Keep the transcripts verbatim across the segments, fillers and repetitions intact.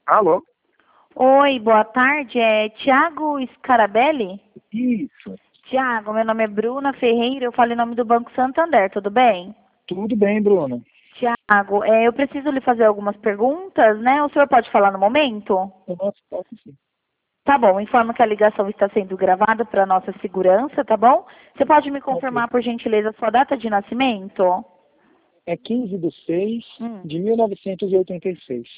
Alô? Oi, boa tarde. É Tiago Scarabelli? Isso. Tiago, meu nome é Bruna Ferreira, eu falo em nome do Banco Santander, tudo bem? Tudo bem, Bruno? Tiago, é, eu preciso lhe fazer algumas perguntas, né? O senhor pode falar no momento? Eu posso, posso sim. Tá bom, informo que a ligação está sendo gravada para nossa segurança, tá bom? Você pode me Ok. confirmar, por gentileza, a sua data de nascimento? É quinze de seis Hum, de mil novecentos e oitenta e seis.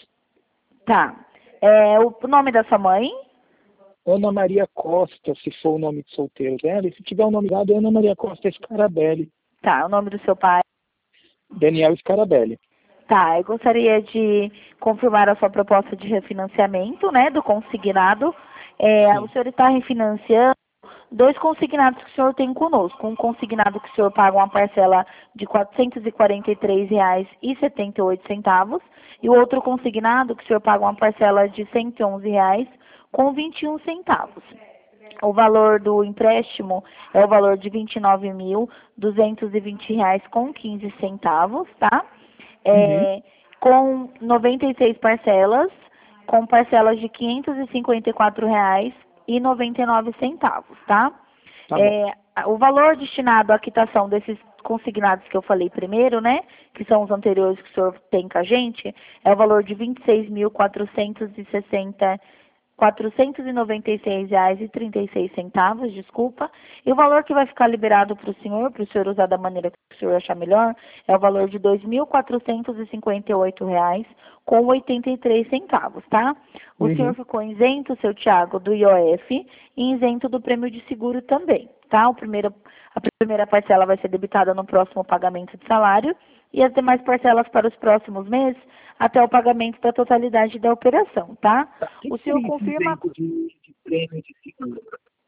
tá. É, o nome da sua mãe? Ana Maria Costa, se for o nome de solteiro dela, e se tiver o nome dado, é Ana Maria Costa Scarabelli. Tá, o nome do seu pai? Daniel Scarabelli. Tá, eu gostaria de confirmar a sua proposta de refinanciamento, né, do consignado. É, o Sim. senhor está refinanciando dois consignados que o senhor tem conosco. Um consignado que o senhor paga uma parcela de quatrocentos e quarenta e três reais e setenta e oito centavos e o outro consignado que o senhor paga uma parcela de cento e onze reais com vinte e um centavos. O valor do empréstimo é o valor de vinte e nove mil duzentos e vinte reais com quinze centavos, tá? Uhum. É, com noventa e seis parcelas, com parcelas de quinhentos e cinquenta e quatro reais e noventa e nove centavos, tá? Tá bom. É, o valor destinado à quitação desses consignados que eu falei primeiro, né, que são os anteriores que o senhor tem com a gente, é o valor de vinte e seis mil quatrocentos e sessenta quatrocentos e noventa e seis reais e trinta e seis centavos, desculpa. E o valor que vai ficar liberado para o senhor, para o senhor usar da maneira que o senhor achar melhor, é o valor de dois mil quatrocentos e cinquenta e oito reais com oitenta e três centavos, tá? O senhor Uhum. ficou isento, seu Tiago, do I O F e isento do prêmio de seguro também, tá? O primeiro, a primeira parcela vai ser debitada no próximo pagamento de salário e as demais parcelas para os próximos meses até o pagamento da totalidade da operação, tá? Tá. O que O que senhor seria esse confirma. isento de, de prêmio de seguro?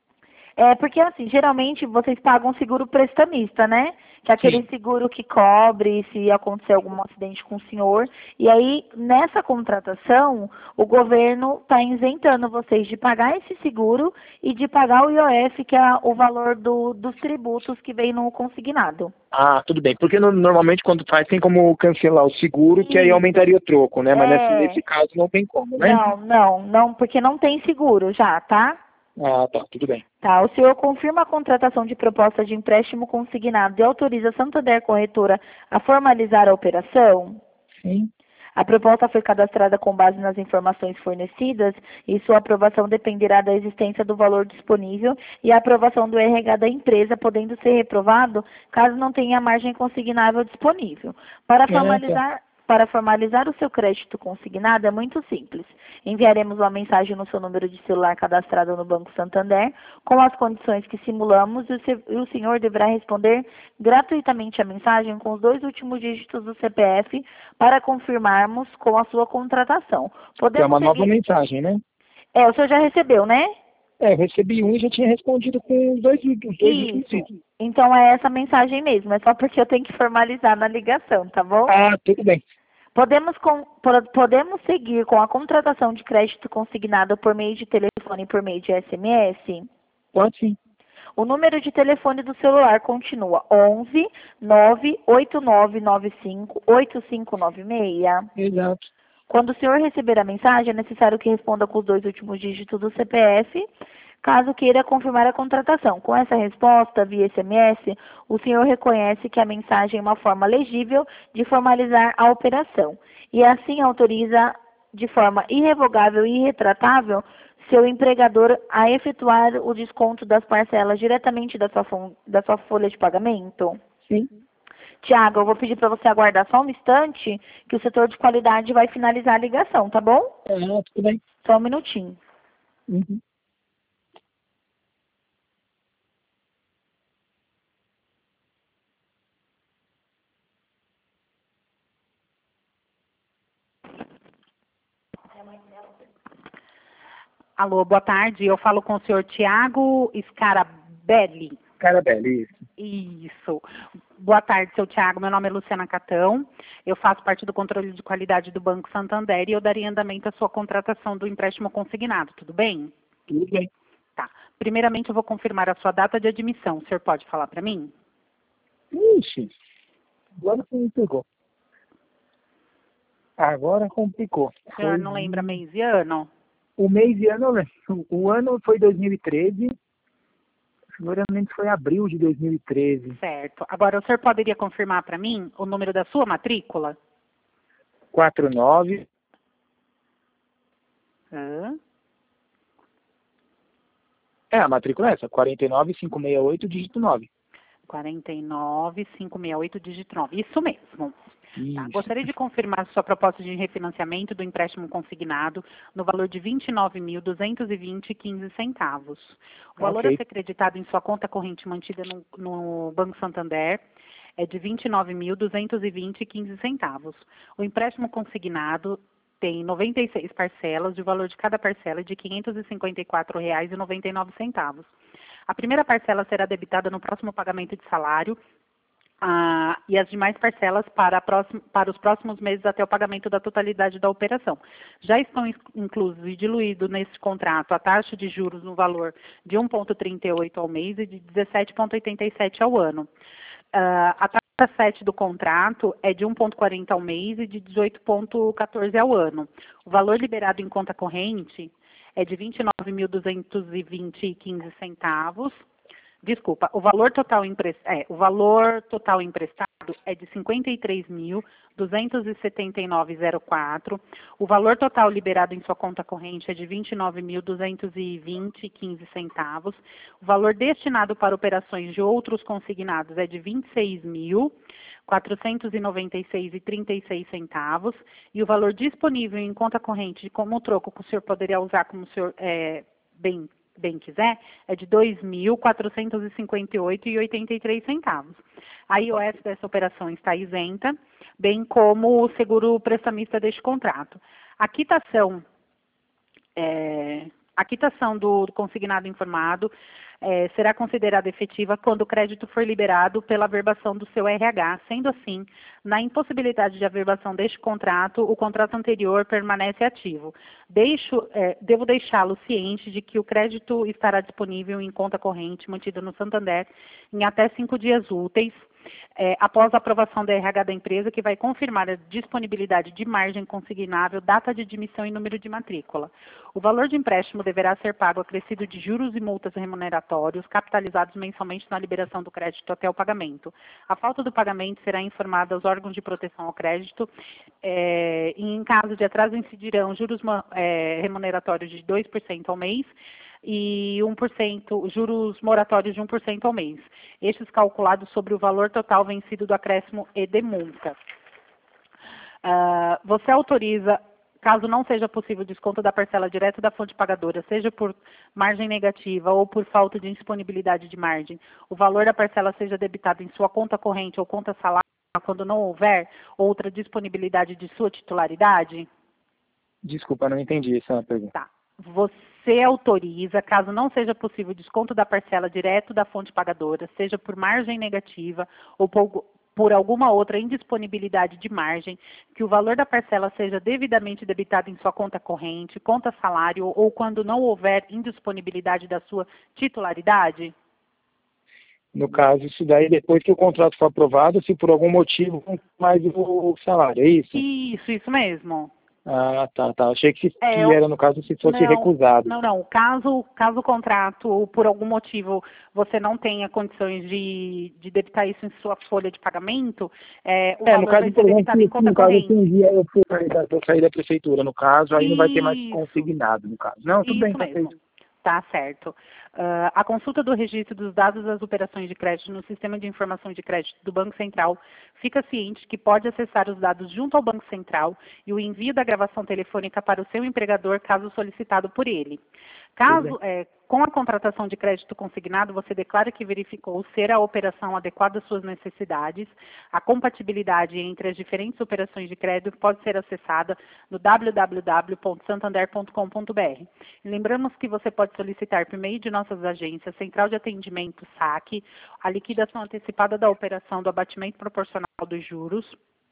É porque assim, geralmente vocês pagam seguro prestamista, né? Que é aquele Sim. seguro que cobre se acontecer algum acidente com o senhor. E aí, nessa contratação, o governo está isentando vocês de pagar esse seguro e de pagar o I O F, que é o valor do, dos tributos que vem no consignado. Ah, tudo bem. Porque no- normalmente quando faz tem como cancelar o seguro, que aí Isso. aumentaria o troco, né? Mas nesse, É. nesse caso não tem como, né? Não, não, não, porque não tem seguro já, tá? Ah, tá. Tudo bem. Tá, o senhor confirma a contratação de proposta de empréstimo consignado e autoriza a Santander Corretora a formalizar a operação? Sim. A proposta foi cadastrada com base nas informações fornecidas e sua aprovação dependerá da existência do valor disponível e a aprovação do R H da empresa, podendo ser reprovado caso não tenha margem consignável disponível. Para É, tá. formalizar, para formalizar o seu crédito consignado é muito simples. Enviaremos uma mensagem no seu número de celular cadastrado no Banco Santander com as condições que simulamos e o, se- e o senhor deverá responder gratuitamente a mensagem com os dois últimos dígitos do C P F para confirmarmos com a sua contratação. Que é Podemos uma nova seguir. mensagem, né? É, o senhor já recebeu, né? É, eu recebi um e já tinha respondido com os dois, os dois últimos Isso. itens. Então é essa mensagem mesmo, é só porque eu tenho que formalizar na ligação, tá bom? Ah, tudo bem. Podemos, com- po- podemos seguir com a contratação de crédito consignado por meio de telefone e por meio de S M S? Pode sim. O número de telefone do celular continua onze nove oito nove nove cinco oito cinco nove seis. Exato. Quando o senhor receber a mensagem, é necessário que responda com os dois últimos dígitos do C P F, caso queira confirmar a contratação. Com essa resposta, via S M S, o senhor reconhece que a mensagem é uma forma legível de formalizar a operação e assim autoriza de forma irrevogável e irretratável seu empregador a efetuar o desconto das parcelas diretamente da sua, fon- da sua folha de pagamento? Sim. Tiago, eu vou pedir para você aguardar só um instante, que o setor de qualidade vai finalizar a ligação, tá bom? É, tudo bem. Só um minutinho. Uhum. Alô, boa tarde. Eu falo com o senhor Tiago Scarabelli. Carabelli, isso. Isso. Boa tarde, seu Tiago. Meu nome é Luciana Catão. Eu faço parte do controle de qualidade do Banco Santander e eu daria andamento à sua contratação do empréstimo consignado. Tudo bem? Tudo bem. Tá. Primeiramente, eu vou confirmar a sua data de admissão. O senhor pode falar para mim? Ixi, agora você me pegou. Agora complicou. O senhor Foi não lembra mês e ano? o mês e ano, eu lembro. O ano foi dois mil e treze. Agora eu não lembro se foi abril de dois mil e treze. Certo. Agora, o senhor poderia confirmar para mim o número da sua matrícula? quatro nove. Hã? É, a matrícula é essa, quatro nove cinco seis oito, dígito nove. quarenta e nove, quinhentos e sessenta e oito, dígito nove. Isso mesmo. Tá. Isso. Gostaria de confirmar sua proposta de refinanciamento do empréstimo consignado no valor de vinte e nove mil, duzentos e vinte reais e quinze centavos. O valor Ok. a ser creditado em sua conta corrente mantida no, no Banco Santander é de vinte e nove mil, duzentos e vinte reais e quinze centavos. O empréstimo consignado tem noventa e seis parcelas, e o valor de cada parcela é de quinhentos e cinquenta e quatro reais e noventa e nove centavos. A primeira parcela será debitada no próximo pagamento de salário, ah, e as demais parcelas para, próximo, para os próximos meses até o pagamento da totalidade da operação. Já estão inclusos e diluídos nesse contrato a taxa de juros no valor de um vírgula trinta e oito ao mês e de dezessete vírgula oitenta e sete ao ano. Ah, a taxa sete do contrato é de um vírgula quarenta ao mês e de dezoito vírgula quatorze ao ano. O valor liberado em conta corrente é de vinte e nove mil, duzentos e vinte reais e quinze centavos. Desculpa, o valor total emprestado, é, o valor total emprestado é de cinquenta e três mil, duzentos e setenta e nove reais e quatro. O valor total liberado em sua conta corrente é de vinte e nove mil, duzentos e vinte reais e quinze centavos. O valor destinado para operações de outros consignados é de vinte e seis mil, quatrocentos e noventa e seis reais e trinta e seis centavos. E o valor disponível em conta corrente como troco que o senhor poderia usar como o senhor é, bem bem quiser, é de dois mil, quatrocentos e cinquenta e oito reais e oitenta e três centavos. A I O S dessa operação está isenta, bem como o seguro prestamista deste contrato. A quitação, é, a quitação do consignado informado é, será considerada efetiva quando o crédito for liberado pela averbação do seu R H. Sendo assim, na impossibilidade de averbação deste contrato, o contrato anterior permanece ativo. Deixo, é, devo deixá-lo ciente de que o crédito estará disponível em conta corrente mantida no Santander em até cinco dias úteis, é, após a aprovação da R H da empresa, que vai confirmar a disponibilidade de margem consignável, data de admissão e número de matrícula. O valor de empréstimo deverá ser pago acrescido de juros e multas remuneratórios, capitalizados mensalmente na liberação do crédito até o pagamento. A falta do pagamento será informada aos órgãos de proteção ao crédito, é, e em caso de atraso incidirão juros é, remuneratórios de dois por cento ao mês, e um por cento, juros moratórios de um por cento ao mês. Estes calculados sobre o valor total vencido do acréscimo e de multa. Uh, você autoriza, caso não seja possível desconto da parcela direta da fonte pagadora, seja por margem negativa ou por falta de disponibilidade de margem, o valor da parcela seja debitado em sua conta corrente ou conta salário quando não houver outra disponibilidade de sua titularidade? Desculpa, não entendi essa pergunta. Tá. Você autoriza, caso não seja possível desconto da parcela direto da fonte pagadora, seja por margem negativa ou por, por alguma outra indisponibilidade de margem, que o valor da parcela seja devidamente debitado em sua conta corrente, conta salário ou quando não houver indisponibilidade da sua titularidade? No caso, isso daí, depois que o contrato for aprovado, se por algum motivo não mais o salário, é isso? Isso, isso mesmo. Ah, tá, tá. Achei que, É, que eu- era, no caso, se fosse Não, recusado. não, não. Caso, caso o contrato, por algum motivo, você não tenha condições de, de debitar isso em sua folha de pagamento, é, o É, no valor caso, vai por ser exemplo, debitado em se, conta no caso, se corrente. um dia eu for sair da, eu sair da prefeitura, no caso, aí não vai ter mais Isso, consignado, no caso. Não, tudo bem, isso tá mesmo. feito. Tá certo. Ah, a consulta do registro dos dados das operações de crédito no Sistema de Informação de Crédito do Banco Central fica ciente que pode acessar os dados junto ao Banco Central e o envio da gravação telefônica para o seu empregador, caso solicitado por ele. Caso, é, com a contratação de crédito consignado, você declara que verificou ser a operação adequada às suas necessidades, a compatibilidade entre as diferentes operações de crédito pode ser acessada no w w w ponto santander ponto com ponto b r. Lembramos que você pode solicitar por meio de nossas agências, Central de Atendimento, S A C, a liquidação antecipada da operação do abatimento proporcional dos juros,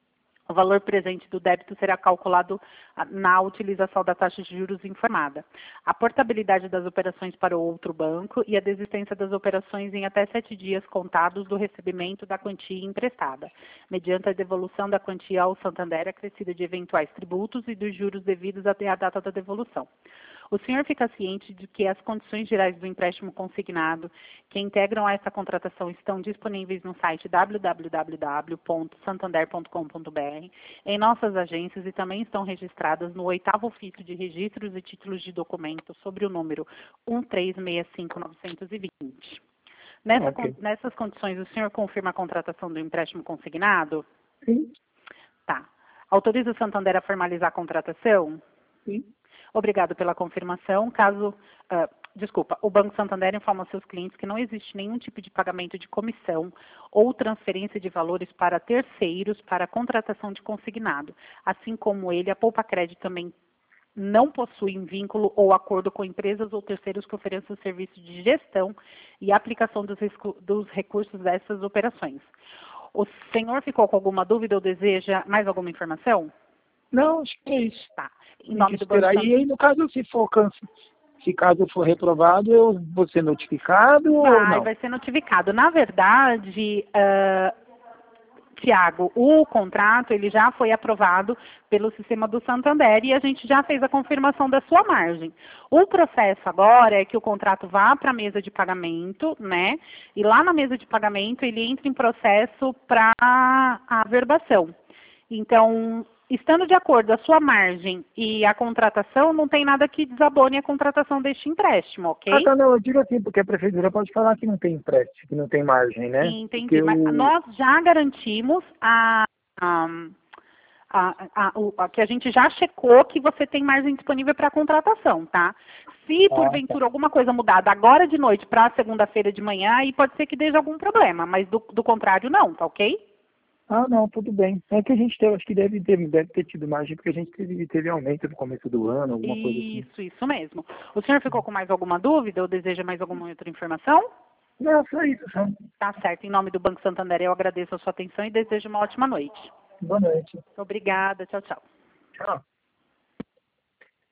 O valor presente do débito será calculado na utilização da taxa de juros informada. A portabilidade das operações para o outro banco e a desistência das operações em até sete dias contados do recebimento da quantia emprestada, mediante a devolução da quantia ao Santander acrescida de eventuais tributos e dos juros devidos até a data da devolução. O senhor fica ciente de que as condições gerais do empréstimo consignado que integram essa contratação estão disponíveis no site w w w ponto santander ponto com ponto b r, em nossas agências e também estão registradas no oitavo ofício de registros e títulos de documento sobre o número um três seis cinco nove dois zero. Nessa, Ok. nessas condições, o senhor confirma a contratação do empréstimo consignado? Sim, Tá. Autoriza o Santander a formalizar a contratação? sim. Obrigado pela confirmação. Caso, uh, desculpa, o Banco Santander informa aos seus clientes que não existe nenhum tipo de pagamento de comissão ou transferência de valores para terceiros para a contratação de consignado. Assim como ele, a Poupa Crédito também não possui um vínculo ou acordo com empresas ou terceiros que ofereçam serviço de gestão e aplicação dos, dos recursos dessas operações. O senhor ficou com alguma dúvida ou deseja mais alguma informação? Não, acho que é isso. Tá. Em Tem nome que do Banco esperar. Santander. E aí, no caso, se for canse... se caso for reprovado, eu vou ser notificado ou Vai, não? vai ser notificado. Na verdade, uh, Tiago, o contrato ele já foi aprovado pelo sistema do Santander e a gente já fez a confirmação da sua margem. O processo agora é que o contrato vá para a mesa de pagamento, né? E lá na mesa de pagamento ele entra em processo para a averbação. Então, estando de acordo a sua margem e a contratação, não tem nada que desabone a contratação deste empréstimo, ok? Ah, tá, não, eu digo assim, porque a prefeitura pode falar que não tem empréstimo, que não tem margem, né? Entendi, Porque mas o... nós já garantimos a, a, a, a, o- a- que a gente já checou que você tem margem disponível para contratação, tá? Se Ah, porventura alguma coisa mudar da agora de noite para segunda-feira de manhã, aí pode ser que dê algum problema, mas do, do contrário não, tá ok? Ah, não, tudo bem. É que a gente teve, acho que deve ter, deve ter tido margem, porque a gente teve, teve aumento no começo do ano, alguma coisa assim. Isso, isso mesmo. O senhor ficou com mais alguma dúvida ou deseja mais alguma outra informação? Não, só isso, só. Tá certo. Em nome do Banco Santander, eu agradeço a sua atenção e desejo uma ótima noite. Boa noite. Obrigada. Tchau, tchau. Tchau.